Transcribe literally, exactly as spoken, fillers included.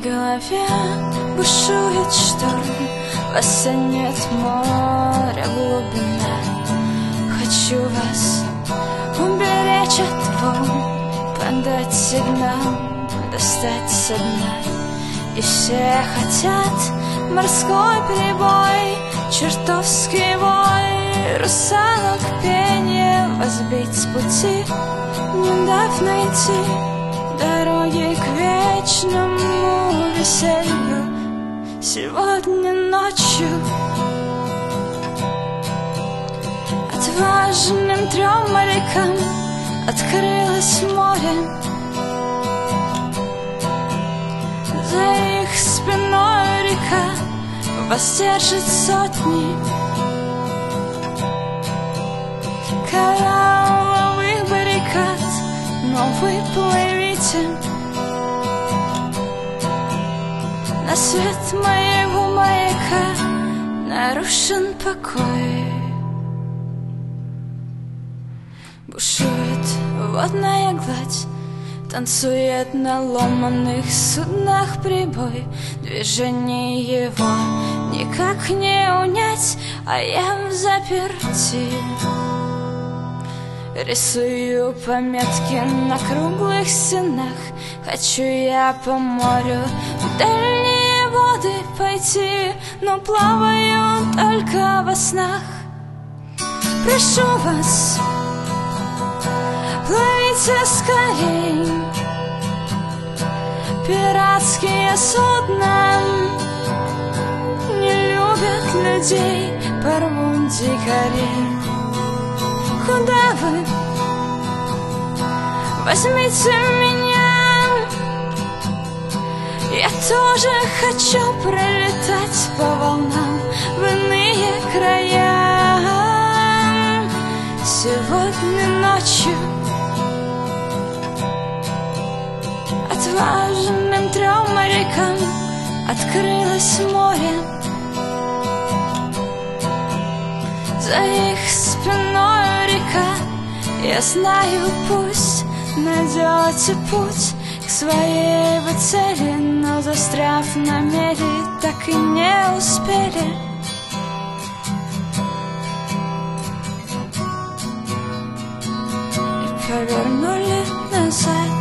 голове бушует шторм, вас нет, моря глубина. Хочу вас уберечь от волн, подать сигнал, достать со дна. И все хотят морской прибой, чертовский вой, русалок пение, вас сбить с пути, не дав найти дороги к вечному веселью. Сегодня ночью отважным трем морякам открылось море. За их спиной река вас держит сотни коралловых баррикад, но вы плывите на свет моего маяка. Нарушен покой, бушует водная гладь, танцует на ломаных суднах прибой. Движение его никак не унять, а я в заперти. Рисую пометки на круглых стенах. Хочу я по морю в дальние воды пойти, но плаваю только во снах. Прошу вас, плывите скорей, пиратские судна не любят людей, порвут дикарей. Куда вы? Возьмите меня, я тоже хочу пролетать по волнам в иные края. Сегодня ночью отважным трем морякам открылось море. За их спиной река, я знаю, пусть найдете путь к своей вы цели, но застряв на мели, так и не успели. И повернули назад.